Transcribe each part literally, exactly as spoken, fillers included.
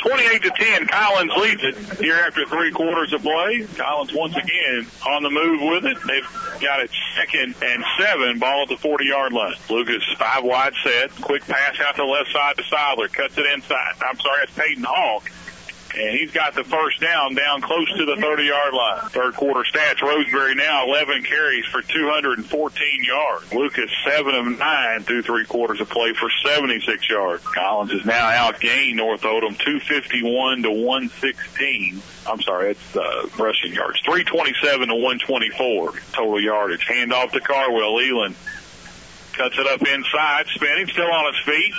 twenty-eight to ten, Collins leads it here after three quarters of play. Collins once again on the move with it. They've got it second and seven, ball at the forty-yard line. Lucas, five wide set, quick pass out to the left side to Seidler, cuts it inside. I'm sorry, that's Peyton Hawk. And he's got the first down, down close to the thirty-yard line. Third quarter stats, Roseberry now eleven carries for two hundred fourteen yards. Lucas, seven of nine through three quarters of play for seventy-six yards. Collins is now outgained North Odom, two fifty-one to one sixteen. I'm sorry, it's uh, rushing yards. three twenty-seven to one twenty-four total yardage. Hand off to Carwell. Leland cuts it up inside, spinning, still on his feet.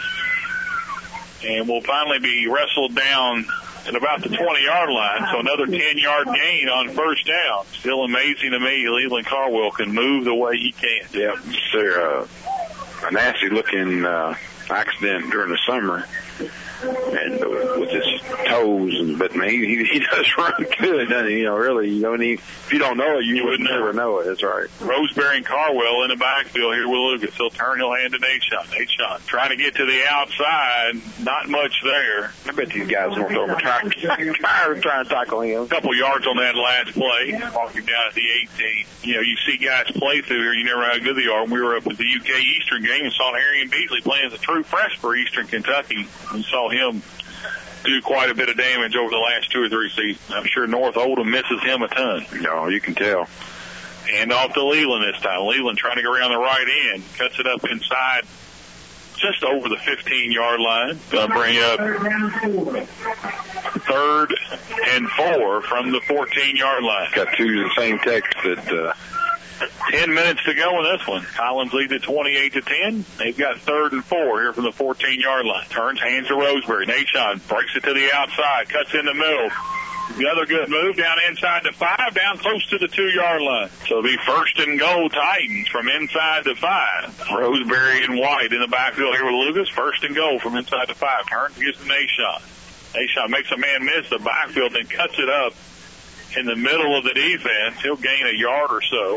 And will finally be wrestled down at about the twenty-yard line, so another ten-yard gain on first down. Still amazing to me, Leland Carwell can move the way he can. Yep, they're uh, a nasty-looking uh, accident during the summer, and uh, with his toes, and but man, he, he does run good, doesn't he? You know, really, you know, he, if you don't know it, you, you would never know it. That's right. Roseberry and Carwell in the backfield here with Lucas. He'll turn, he'll hand to Nashon. Nashon trying to get to the outside, not much there. I bet these guys don't over tired of trying to tackle him. A couple yards on that last play, walking down at the eighteen. You know, you see guys play through here, you never know how good they are. When we were up at the U K Eastern game and saw Harry and Beasley playing as a true freshman for Eastern Kentucky, we saw him do quite a bit of damage over the last two or three seasons. I'm sure North Oldham misses him a ton. No, you can tell. Hand off to Leland this time. Leland trying to go around the right end, cuts it up inside just over the fifteen-yard line. Going to bring up third and four from the fourteen-yard line. Got two of the same text that... Uh Ten minutes to go in this one. Collins leads at twenty-eight to ten. They've got third and four here from the fourteen-yard line. Turns, hands to Roseberry. Nashon breaks it to the outside, cuts in the middle. Another good move down inside to five, down close to the two-yard line. So it'll be first and goal Titans from inside to five. Roseberry and White in the backfield here with Lucas. First and goal from inside to five. Turns, gets to Nashon. Nashon makes a man miss the backfield and cuts it up in the middle of the defense. He'll gain a yard or so.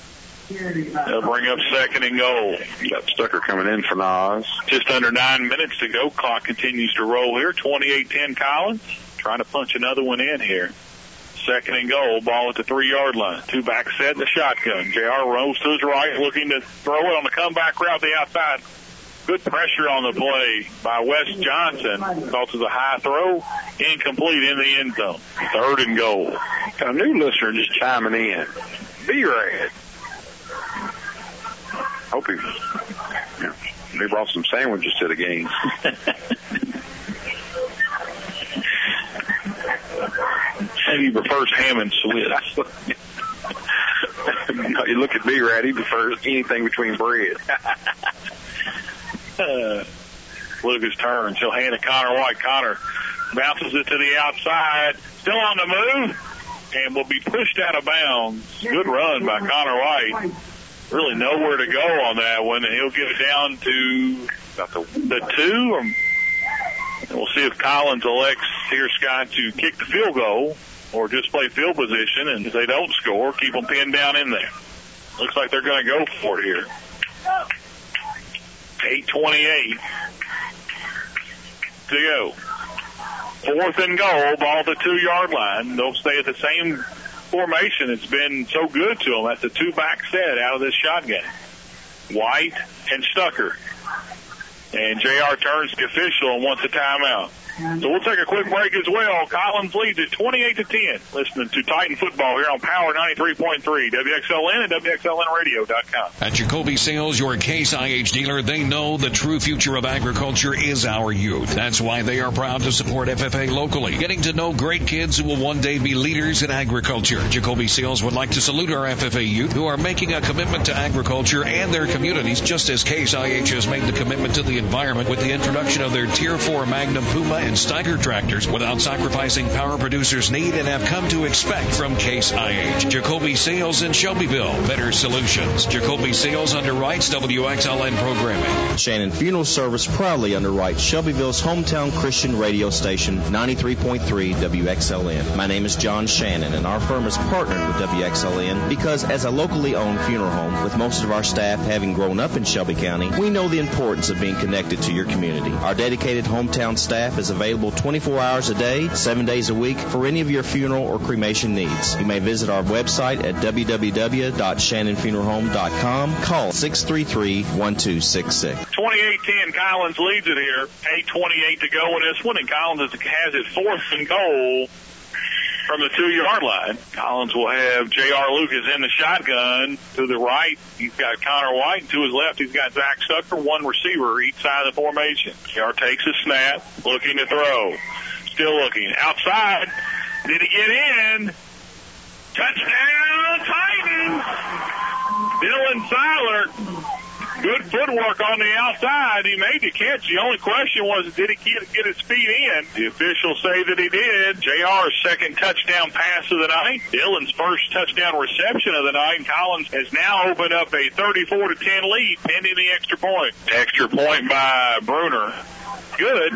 They'll bring up second and goal. Got Stucker coming in for Nas. Just under nine minutes to go. Clock continues to roll here. twenty-eight ten Collins. Trying to punch another one in here. Second and goal. Ball at the three-yard line. Two back set in the shotgun. J R rolls to his right, looking to throw it on the comeback route the outside. Good pressure on the play by Wes Johnson. Thought it was a high throw. Incomplete in the end zone. Third and goal. Got a new listener just chiming in. B-Rad. Hope he, you know, they brought some sandwiches to the game. And he prefers ham and Swiss. No, you look at B-Rad, he prefers anything between bread. uh, Lucas turns. He'll hand to Connor White. Connor bounces it to the outside. Still on the move. And will be pushed out of bounds. Good run by Connor White. Really nowhere to go on that one, and he'll get it down to about the, the two. Or, and we'll see if Collins elects here, Scott, to kick the field goal or just play field position, and if they don't score, keep them pinned down in there. Looks like they're going to go for it here. eight twenty-eight to go. Fourth and goal, ball at the two-yard line. They'll stay at the same formation. It's been so good to them. That's a two-back set out of this shotgun. White and Stucker. And J R turns to the official and wants a timeout. So we'll take a quick break as well. Collins leads at twenty-eight to ten. Listening to Titan Football here on Power ninety-three point three, W X L N and W X L N radio dot com. At Jacoby Sales, your Case I H dealer, they know the true future of agriculture is our youth. That's why they are proud to support F F A locally, getting to know great kids who will one day be leaders in agriculture. Jacoby Sales would like to salute our F F A youth who are making a commitment to agriculture and their communities, just as Case I H has made the commitment to the environment with the introduction of their Tier four Magnum Puma and Steiger tractors without sacrificing power producers need and have come to expect from Case I H. Jacoby Sales in Shelbyville. Better solutions. Jacoby Sales underwrites W X L N programming. Shannon Funeral Service proudly underwrites Shelbyville's hometown Christian radio station, ninety-three point three W X L N. My name is John Shannon, and our firm is partnered with W X L N because as a locally owned funeral home, with most of our staff having grown up in Shelby County, we know the importance of being connected to your community. Our dedicated hometown staff is available available twenty-four hours a day, seven days a week for any of your funeral or cremation needs. You may visit our website at w w w dot shannon funeral home dot com. Call six three three, one two six six. twenty-eight ten, Collins leads it here. eight twenty-eight to go in this one, and Collins has it fourth and goal from the two-yard line. Collins will have J R. Lucas in the shotgun. To the right, he's got Connor White. And to his left, he's got Zach Stucker, one receiver each side of the formation. J R takes a snap, looking to throw. Still looking. Outside. Did he get in? Touchdown, Titans! Dylan Seiler. Good footwork on the outside. He made the catch. The only question was, did he get, get his feet in? The officials say that he did. J R's second touchdown pass of the night. Dylan's first touchdown reception of the night. Collins has now opened up a thirty-four to ten lead, pending the extra point. Extra point by Bruner. Good.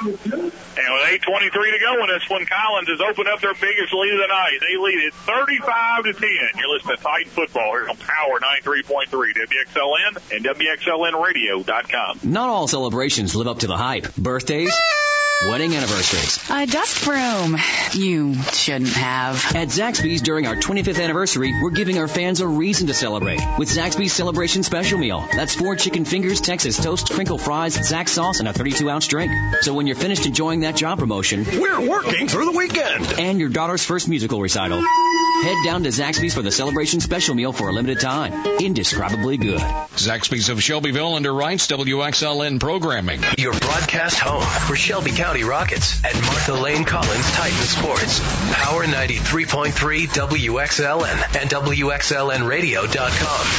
And with eight twenty-three to go in this one, Collins has opened up their biggest lead of the night. They lead it thirty-five to ten. You're listening to Titan Football here on Power ninety-three point three, W X L N and W X L N radio dot com. Not all celebrations live up to the hype. Birthdays, wedding anniversaries. A dust broom. You shouldn't have. At Zaxby's during our twenty-fifth anniversary, we're giving our fans a reason to celebrate with Zaxby's Celebration Special Meal. That's four chicken fingers, Texas toast, crinkle fries, Zax sauce, and a thirty-two ounce drink. So when you're finished enjoying that job promotion, we're working through the weekend, and your daughter's first musical recital, head down to Zaxby's for the Celebration Special Meal for a limited time. Indescribably good. Zaxby's of Shelbyville underwrites W X L N programming. Your broadcast home for Shelby County Rockets and Martha Lane Collins Titan Sports. Power ninety-three point three W X L N and W X L N radio dot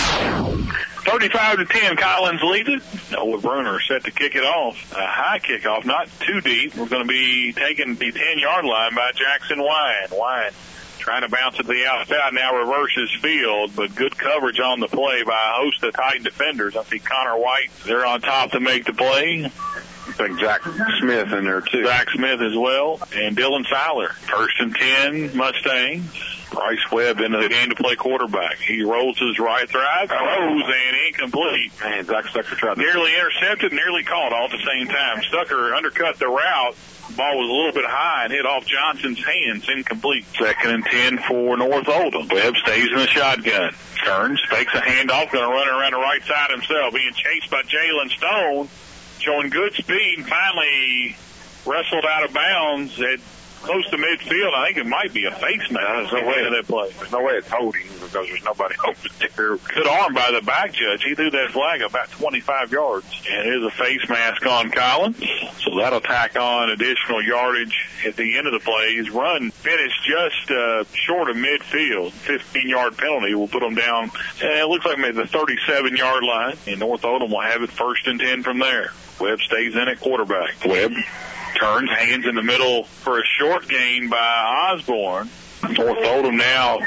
com. thirty-five to ten, Collins leads it. Noah Bruner set to kick it off. A high kickoff, not too deep. We're going to be taking the ten-yard line by Jackson Wine. Wine trying to bounce it to the outside, now reverses field, but good coverage on the play by a host of Titan defenders. I see Connor White there on top to make the play. I think Zach Smith in there, too. Zach Smith as well, and Dylan Seiler. First and ten, Mustangs. Bryce Webb into the game to play quarterback. He rolls his right throws, throws and incomplete. Man, Zach Stucker tried nearly intercepted, nearly caught all at the same time. Stucker undercut the route. Ball was a little bit high and hit off Johnson's hands, incomplete. Second and ten for North Oldham. Webb stays in the shotgun. Turns, fakes a handoff, going to run around the right side himself. Being chased by Jalen Stone, showing good speed, finally wrestled out of bounds at close to midfield. I think it might be a face mask. There's no way that play. There's no way it's holding because there's nobody over there. Good arm by the back judge. He threw that flag about twenty-five yards. And there's a face mask on Collins. So that'll tack on additional yardage at the end of the play. His run finished just uh, short of midfield. fifteen-yard penalty will put them down. And it looks like maybe the thirty-seven-yard line. And North Oldham will have it first and ten from there. Webb stays in at quarterback. Webb turns, hands in the middle for a short gain by Osborne. North Oldham now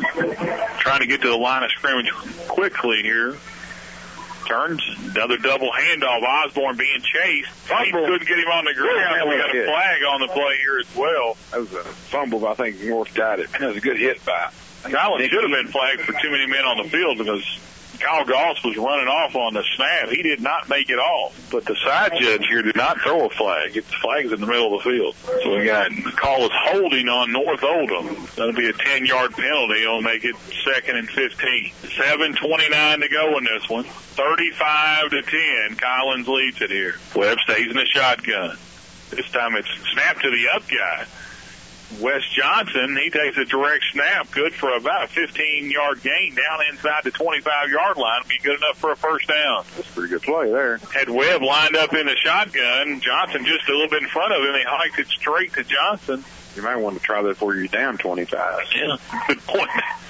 trying to get to the line of scrimmage quickly here. Turns, another double handoff. Osborne being chased. He couldn't get him on the ground. We got a flag on the play here as well. That was a fumble, but I think North got it. That was a good hit by Collins should have been flagged for too many men on the field because Kyle Goss was running off on the snap. He did not make it off. But the side judge here did not throw a flag. It's flags in the middle of the field. So we got the call is holding on North Oldham. That'll be a ten-yard penalty. It'll make it second and fifteen. seven twenty-nine to go in this one. thirty-five to ten. Collins leads it here. Webb stays in the shotgun. This time it's snap to the up guy. Wes Johnson, he takes a direct snap, good for about a fifteen-yard gain down inside the twenty-five-yard line. Be good enough for a first down. That's a pretty good play there. Had Webb lined up in the shotgun. Johnson just a little bit in front of him. He hiked it straight to Johnson. You might want to try that before you're down twenty-five. Yeah, good point.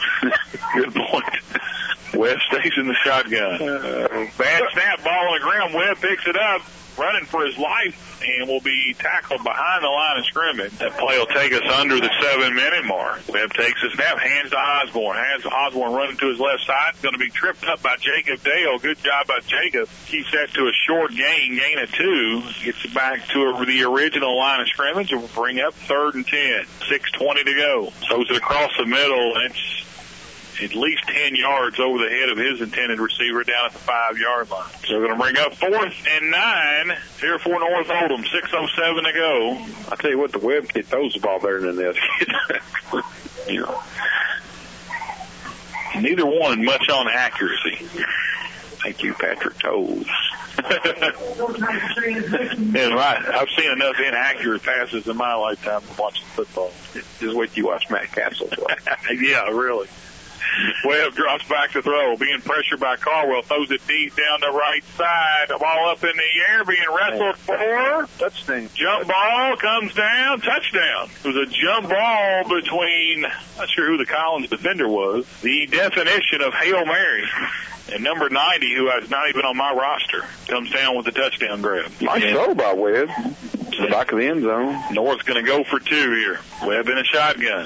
Good point. Webb stays in the shotgun. Uh, Bad snap, ball on the ground. Webb picks it up, running for his life, and will be tackled behind the line of scrimmage. That play will take us under the seven-minute mark. Webb takes a snap, hands to Osborne. Has Osborne running to his left side. Going to be tripped up by Jacob Dale. Good job by Jacob. Keeps that to a short gain, gain of two. Gets it back to a, the original line of scrimmage and will bring up third and ten. six twenty to go. Throws it across the middle, and it's at least ten yards over the head of his intended receiver down at the five-yard line. So we're going to bring up fourth and nine here for North Oldham. six oh seven to go. I tell you what, the Webb kid throws the ball better than the other kid. You know. Neither one much on accuracy. Thank you, Patrick Toes. Yeah, right. I've seen enough inaccurate passes in my lifetime watching football. Just wait till you watch Matt Castle. Yeah, really. Webb drops back to throw, being pressured by Caldwell, throws it deep down the right side. The ball up in the air, being wrestled for. Touchdown. Jump ball comes down, touchdown. It was a jump ball between, not sure who the Collins defender was, the definition of Hail Mary. And number ninety, who is not even on my roster, comes down with the touchdown grab. Nice throw by Webb. To the back of the end zone. North's going to go for two here. Webb in a shotgun.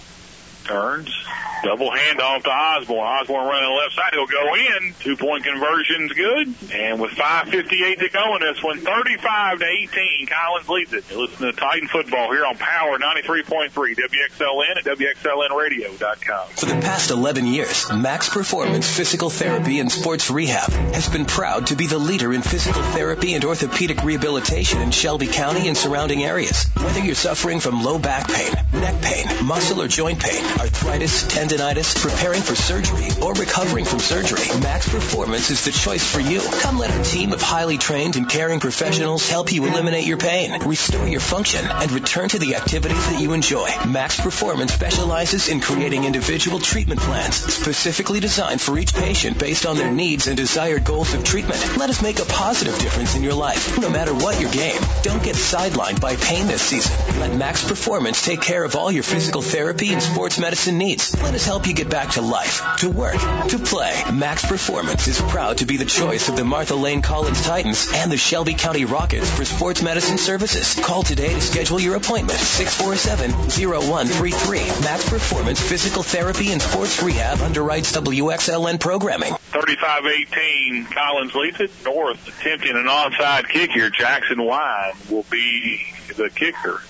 Turns. Double handoff to Osborne. Osborne running the left side. He'll go in. Two-point conversion's good. And with five fifty-eight to go in this one, thirty-five to eighteen, Collins leads it. You listen to Titan Football here on Power ninety-three point three, W X L N and W X L N radio dot com. For the past eleven years, Max Performance Physical Therapy and Sports Rehab has been proud to be the leader in physical therapy and orthopedic rehabilitation in Shelby County and surrounding areas. Whether you're suffering from low back pain, neck pain, muscle or joint pain, arthritis, tendonitis, preparing for surgery, or recovering from surgery, Max Performance is the choice for you. Come let our team of highly trained and caring professionals help you eliminate your pain, restore your function, and return to the activities that you enjoy. Max Performance specializes in creating individual treatment plans specifically designed for each patient based on their needs and desired goals of treatment. Let us make a positive difference in your life, no matter what your game. Don't get sidelined by pain this season. Let Max Performance take care of all your physical therapy and sports medicine needs. Let us help you get back to life, to work, to play. Max Performance is proud to be the choice of the Martha Lane Collins Titans and the Shelby County Rockets for sports medicine services. Call today to schedule your appointment. six four seven, zero one three three. Max Performance Physical Therapy and Sports Rehab underwrites W X L N programming. thirty-five eighteen, Collins leads it. North attempting an onside kick here. Jackson Wine will be the kicker.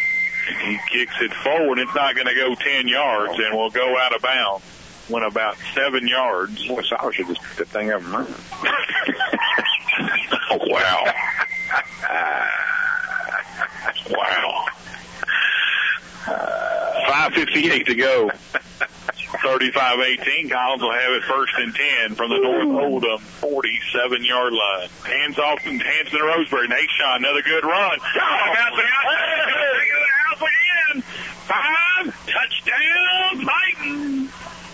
He kicks it forward. It's not going to go ten yards, and will go out of bounds. Went about seven yards. Boy, Sauer should just pick the thing up and run. Oh, wow. Wow. five fifty-eight to go. thirty-five eighteen. Collins will have it first and ten from the North Oldham forty-seven-yard line. Hands off and hands to Roseberry. Nation, another good run. Again. Five, touchdown, Titans.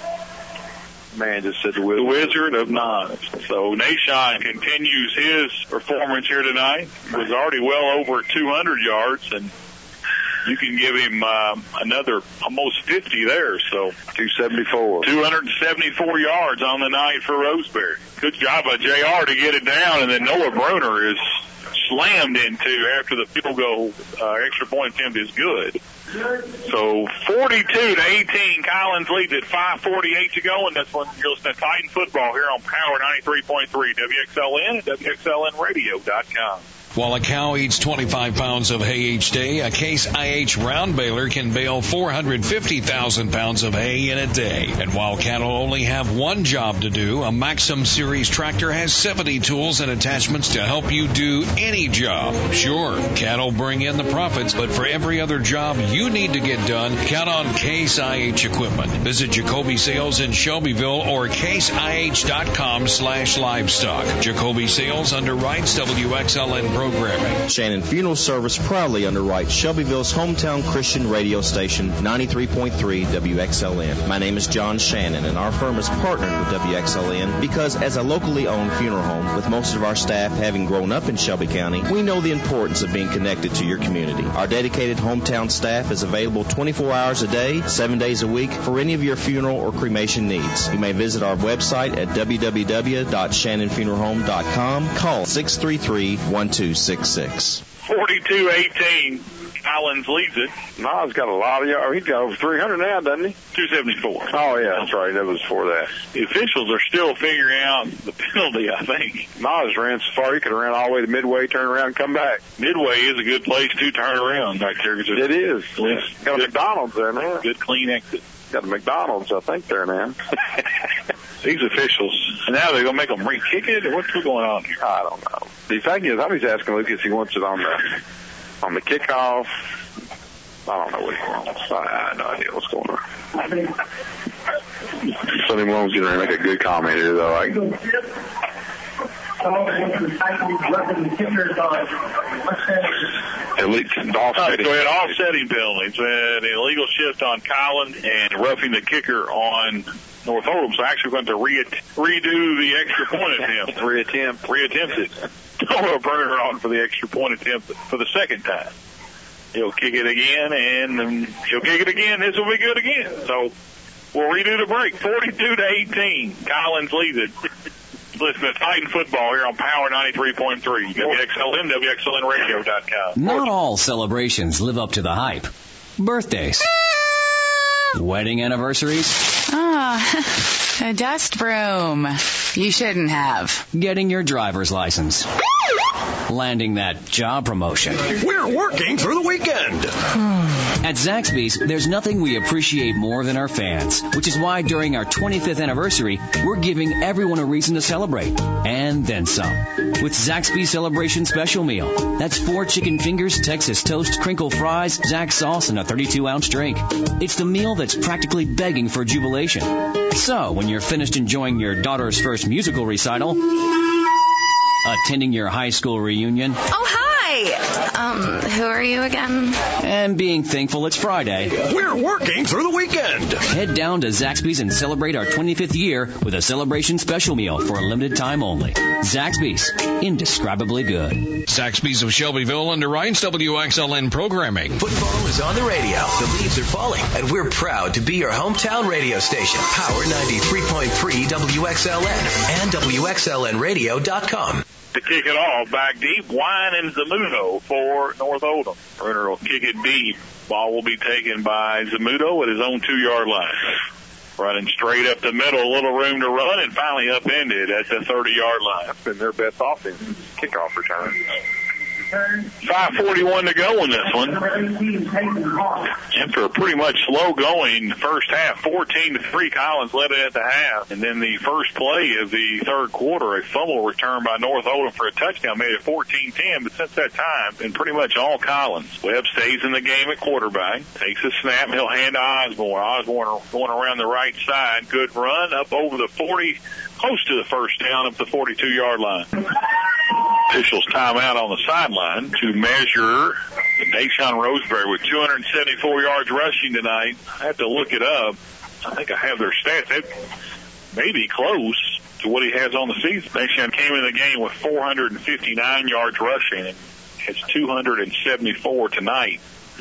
Man just said the The Wizard. Wizard of Nines. So Nation continues his performance here tonight. Was already well over two hundred yards, and you can give him uh, another almost fifty there. So two seventy-four. two seventy-four yards on the night for Roseberry. Good job by J R to get it down, and then Noah Bruner is slammed into after the field goal uh, extra point attempt is good. So forty-two to eighteen, Collins leads at five forty-eight to go in this one. You're listening to Titan Football here on Power ninety-three point three, W X L N and W X L N radio dot com. While a cow eats twenty-five pounds of hay each day, a Case I H round baler can bale four hundred fifty thousand pounds of hay in a day. And while cattle only have one job to do, a Maxim Series tractor has seventy tools and attachments to help you do any job. Sure, cattle bring in the profits, but for every other job you need to get done, count on Case I H equipment. Visit Jacoby Sales in Shelbyville or case I H dot com slash livestock. Jacoby Sales underwrites W X L N programming. Shannon Funeral Service proudly underwrites Shelbyville's hometown Christian radio station, ninety-three point three W X L N. My name is John Shannon, and our firm is partnered with W X L N because as a locally owned funeral home, with most of our staff having grown up in Shelby County, we know the importance of being connected to your community. Our dedicated hometown staff is available twenty-four hours a day, seven days a week for any of your funeral or cremation needs. You may visit our website at w w w dot shannon funeral home dot com. Call six three three, one two six six. forty-two eighteen, Collins leads it. Nas got a lot of yards. He's got over three hundred now, doesn't he? two seventy-four. Oh, yeah, that's right. That was for that. The officials are still figuring out the penalty, I think. Nas ran so far, he could have ran all the way to Midway, turn around, and come back. Midway is a good place to turn around back there. It is. Yes. Got a McDonald's there, man. Good clean exit. got a McDonald's, I think, there now. These officials, now they're going to make them re-kick it, or what's going on here? I don't know. The fact is, I was asking Lucas if he wants it on the on the kickoff. I don't know what he wants. I, I have no idea what's going on. Sonny Malone's going to make a good comment here, though. I, Elite offsetting. So we had offsetting penalties. We had an illegal shift on Collins and roughing the kicker on North Oldham. So actually we're going to re- redo the extra point attempt. Reattempt. Reattempt it. Throw a burner on for the extra point attempt for the second time. He'll kick it again, and um, he'll kick it again. This will be good again. So we'll redo the break. forty-two to eighteen. Collins leads it. Listen to Titan Football here on Power ninety-three point three. W X L N, W X L N radio dot com. Not all celebrations live up to the hype. Birthdays. Wedding anniversaries. Ah, a dust broom. You shouldn't have. Getting your driver's license. Landing that job promotion. We're working through the weekend. At Zaxby's, there's nothing we appreciate more than our fans, which is why during our twenty-fifth anniversary, we're giving everyone a reason to celebrate. And then some. With Zaxby's Celebration Special Meal. That's four chicken fingers, Texas toast, crinkle fries, Zax sauce, and a thirty-two ounce drink. It's the meal that's practically begging for jubilation. So, when you're finished enjoying your daughter's first musical recital, attending your high school reunion. Oh, hi! Um, who are you again? And being thankful it's Friday. We're working through the weekend. Head down to Zaxby's and celebrate our twenty-fifth year with a celebration special meal for a limited time only. Zaxby's. Indescribably good. Zaxby's of Shelbyville underwrites W X L N programming. Football is on the radio. The leaves are falling, and we're proud to be your hometown radio station. Power ninety-three point three W X L N and W X L N radio dot com. To kick it off, back deep, Wine and Zamuto for North Oldham. Runner will kick it deep. Ball will be taken by Zamuto at his own two-yard line. Running straight up the middle, a little room to run, and finally upended at the thirty-yard line. That's been their best offense kickoff return. five forty-one to go in this one. After a pretty much slow going first half, fourteen to three, Collins led it at the half. And then the first play of the third quarter, a fumble return by North Oldham for a touchdown, made it fourteen ten. But since that time, been pretty much all Collins. Webb stays in the game at quarterback, takes a snap, he'll hand to Osborne. Osborne going around the right side. Good run up over the forty, close to the first down, up the forty-two-yard line. Officials timeout on the sideline to measure Deshaun Roseberry with two hundred seventy-four yards rushing tonight. I have to look it up. I think I have their stats. It may be close to what he has on the season. Deshaun came in the game with four hundred fifty-nine yards rushing and has two hundred seventy-four tonight,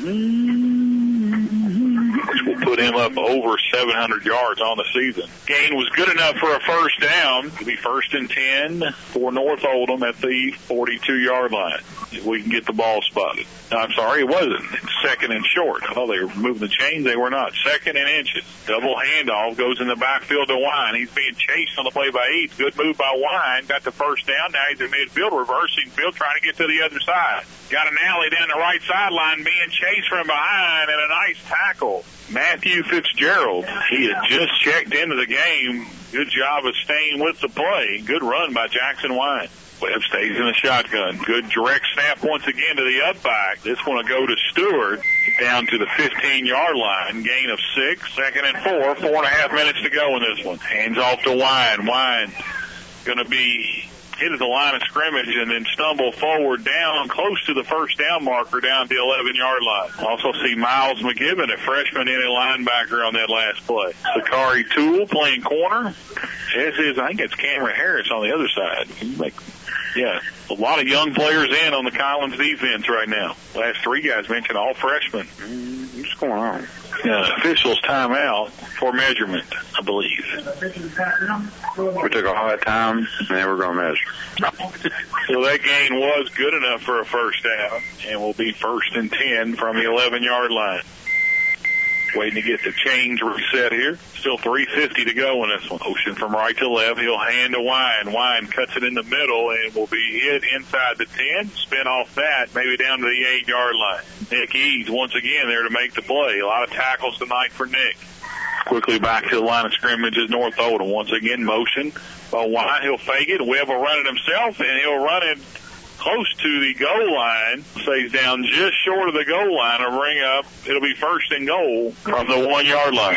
which will put him up over seven hundred yards on the season. Gain was good enough for a first down. It'll be first and ten for North Oldham at the forty-two-yard line. If we can get the ball spotted. No, I'm sorry, it wasn't. It's second and short. I thought they were moving the chains. They were not. Second and inches. Double handoff goes in the backfield to Wine. He's being chased on the play by Eads. Good move by Wine. Got the first down. Now he's in midfield, reversing field, trying to get to the other side. Got an alley down the right sideline, being chased from behind, and a nice tackle. Matthew Fitzgerald. He had just checked into the game. Good job of staying with the play. Good run by Jackson Wine. Webb stays in the shotgun. Good direct snap once again to the up back. This one will go to Stewart down to the fifteen-yard line. Gain of six. Second and four. Four and a half minutes to go in this one. Hands off to Wine. Wine going to be hit at the line of scrimmage and then stumble forward down close to the first down marker down the eleven-yard line. Also see Miles McGibbon, a freshman in a linebacker on that last play. Sakari Toole playing corner. As is, I think it's Cameron Harris on the other side. Like, yeah, a lot of young players in on the Collins defense right now. Last three guys mentioned all freshmen. What's going on? Uh, officials timeout for measurement, I believe. We took all that time, and then we're going to measure. So that gain was good enough for a first down, and will be first and ten from the eleven-yard line. Waiting to get the change reset here. Still three fifty to go in this one. Ocean from right to left. He'll hand to Wine. Wine cuts it in the middle and will be hit inside the ten. Spin off that, maybe down to the eight-yard line. Nick Eads once again there to make the play. A lot of tackles tonight for Nick. Quickly back to the line of scrimmage is North Oldham. Once again, motion by White. He'll fake it. Webb will run it himself, and he'll run it close to the goal line. Stays down just short of the goal line. A ring up. It'll be first and goal from the one-yard line.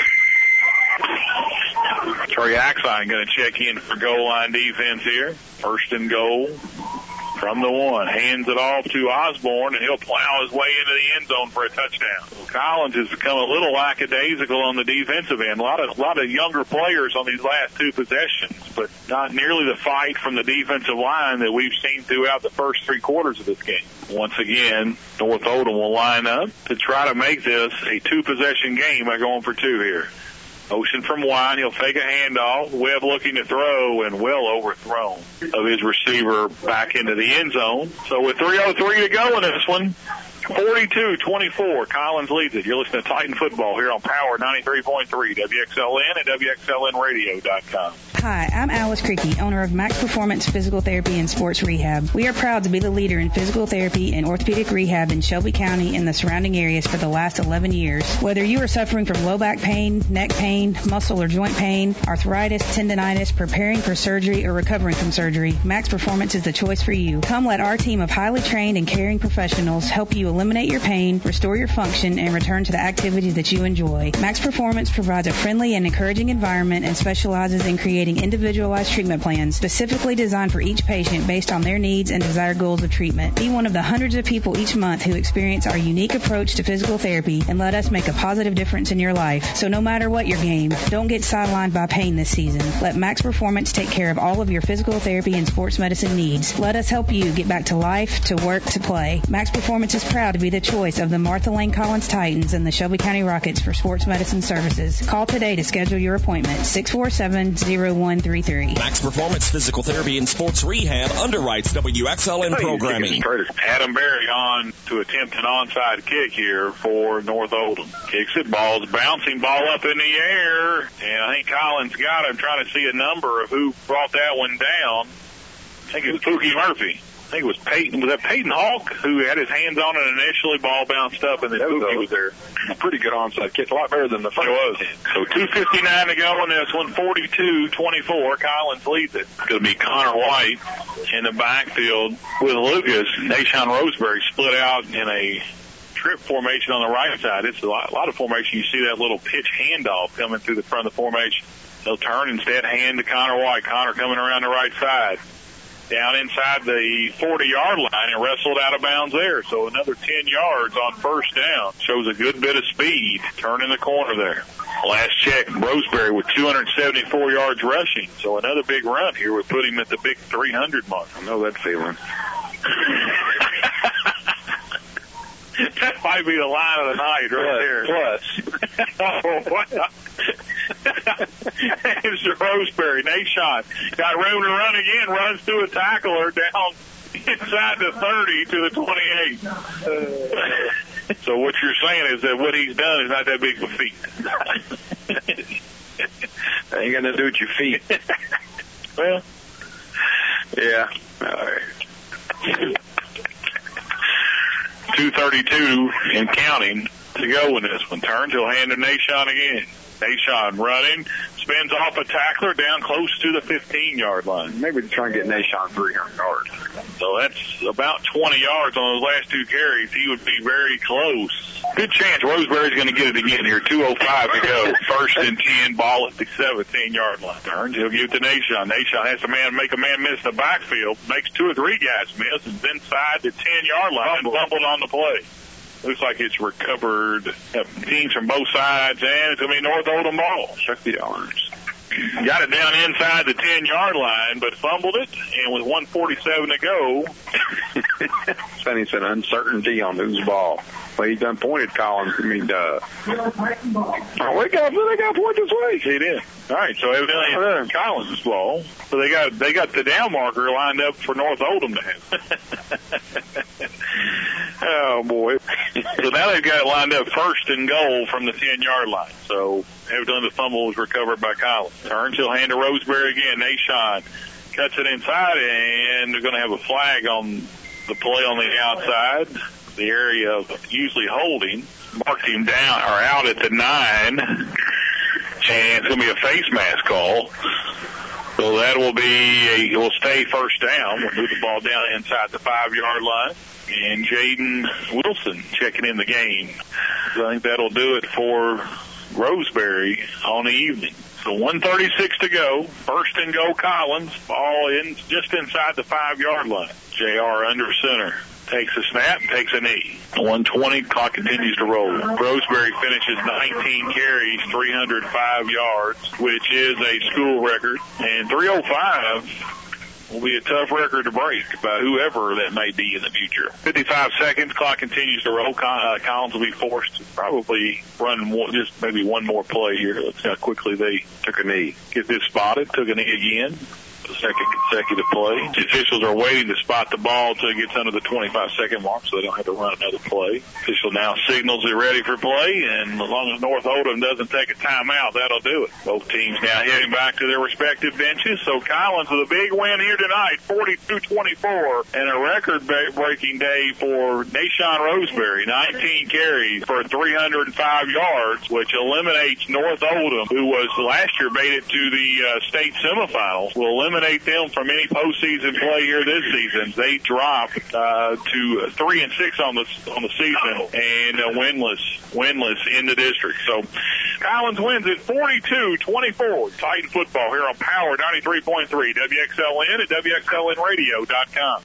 Trey Axine going to check in for goal line defense here. First and goal from the one. Hands it off to Osborne, and he'll plow his way into the end zone for a touchdown. Collins has become a little lackadaisical on the defensive end. A lot of, a lot of younger players on these last two possessions, but not nearly the fight from the defensive line that we've seen throughout the first three quarters of this game. Once again, North Oldham will line up to try to make this a two-possession game by going for two here. Motion from Wine. He'll fake a handoff. Webb looking to throw and well overthrown of his receiver back into the end zone. So with three oh three to go in this one, forty-two twenty-four, Collins leads it. You're listening to Titan Football here on Power ninety-three point three, W X L N and W X L N radio dot com. Hi, I'm Alice Creaky, owner of Max Performance Physical Therapy and Sports Rehab. We are proud to be the leader in physical therapy and orthopedic rehab in Shelby County and the surrounding areas for the last eleven years. Whether you are suffering from low back pain, neck pain, muscle or joint pain, arthritis, tendonitis, preparing for surgery, or recovering from surgery, Max Performance is the choice for you. Come let our team of highly trained and caring professionals help you eliminate your pain, restore your function, and return to the activities that you enjoy. Max Performance provides a friendly and encouraging environment and specializes in creating individualized treatment plans specifically designed for each patient based on their needs and desired goals of treatment. Be one of the hundreds of people each month who experience our unique approach to physical therapy and let us make a positive difference in your life. So no matter what your game, don't get sidelined by pain this season. Let Max Performance take care of all of your physical therapy and sports medicine needs. Let us help you get back to life, to work, to play. Max Performance is proud to be the choice of the Martha Lane Collins Titans and the Shelby County Rockets for sports medicine services. Call today to schedule your appointment, six four seven, zero one three three. Max Performance Physical Therapy and Sports Rehab underwrites W X L N programming. Adam Berry on to attempt an onside kick here for North Oldham. Kicks it, ball's bouncing, ball up in the air, and I think Collins got him. Trying to see a number of who brought that one down. I think it was Pookie Murphy. I think it was Peyton. Was that Peyton Hawk who had his hands on it initially? Ball bounced up, and then Pookie was there. A pretty good onside kick, a lot better than the first. It was. So two fifty-nine to go in this one, forty-two twenty-four. Collins leads it. It's going to be Connor White in the backfield with Lucas. Nashawn Roseberry split out in a trip formation on the right side. It's a lot, a lot of formation. You see that little pitch handoff coming through the front of the formation. They'll turn instead, hand to Connor White. Connor coming around the right side. Down inside the forty-yard line and wrestled out of bounds there. So another ten yards on first down. Shows a good bit of speed. Turning the corner there. Last check, Roseberry with two hundred seventy-four yards rushing. So another big run here would put him at the big three hundred mark. I know that feeling. That might be the line of the night right plus, there. Plus. Oh, wow. Here's Roseberry. Nashawn got room to run again. Runs through a tackler down inside the thirty to the twenty-eight. Uh, so what you're saying is that what he's done is not that big of a feat. That ain't got nothing to do with your feet. Well, yeah. All right. two thirty-two and counting to go in this one. Turns, he'll hand to Nashawn again. Nashawn running, spins off a tackler down close to the fifteen-yard line. Maybe to try and get Nashawn three hundred yards. So that's about twenty yards on those last two carries. He would be very close. Good chance Roseberry's going to get it again here. two oh five to go. First and ten, ball at the seventeen-yard line. Turns, he'll give it to Nashawn. Nashawn has to man, make a man miss the backfield. Makes two or three guys miss, and is inside the ten-yard line and fumbled on the play. Looks like it's recovered. Teams from both sides, and it's going to be North Oldham ball. Check the arms. Got it down inside the ten-yard line, but fumbled it, and with one forty-seven to go. Sonny said uncertainty on whose ball. Well, he done pointed Collins. I mean, uh, oh, we got, they got point this way. He did. All right, so evidently it's Collins' ball. So they got they got the down marker lined up for North Oldham to have. Oh, boy. So now they've got it lined up first and goal from the ten-yard line. So evidently the fumble was recovered by Collins. Turns, he'll hand to Roseberry again. Nashawn cuts it inside, and they're going to have a flag on the play on the outside, the area of usually holding. Marked him down or out at the nine. And it's going to be a face mask call. So that will be, a, it will stay first down. We'll move the ball down inside the five-yard line. And Jaden Wilson checking in the game. So I think that'll do it for Roseberry on the evening. So one thirty-six to go. First and go Collins. Ball in just inside the five-yard line. J R under center. Takes a snap, takes a knee. one twenty, clock continues to roll. Roseberry finishes nineteen carries, three hundred five yards, which is a school record. And three oh five will be a tough record to break by whoever that may be in the future. fifty-five seconds, clock continues to roll. Collins will be forced to probably run one, just maybe one more play here. Let's see how quickly they took a knee. Get this spotted, took a knee again. The second consecutive play. The officials are waiting to spot the ball until it gets under the twenty-five second mark so they don't have to run another play. Official now signals it ready for play, and as long as North Oldham doesn't take a timeout, that'll do it. Both teams now heading back to their respective benches. So Collins with a big win here tonight, forty-two twenty-four, and a record-breaking day for Nashon Roseberry, nineteen carries for three hundred five yards, which eliminates North Oldham, who was last year made it to the uh, state semifinals. Will eliminate them from any postseason play here this season. They dropped uh, to three and six on the on the season and uh, winless, winless in the district. So Collins wins at forty-two twenty-four. Titan football here on Power ninety-three point three W X L N at W X L N radio dot com.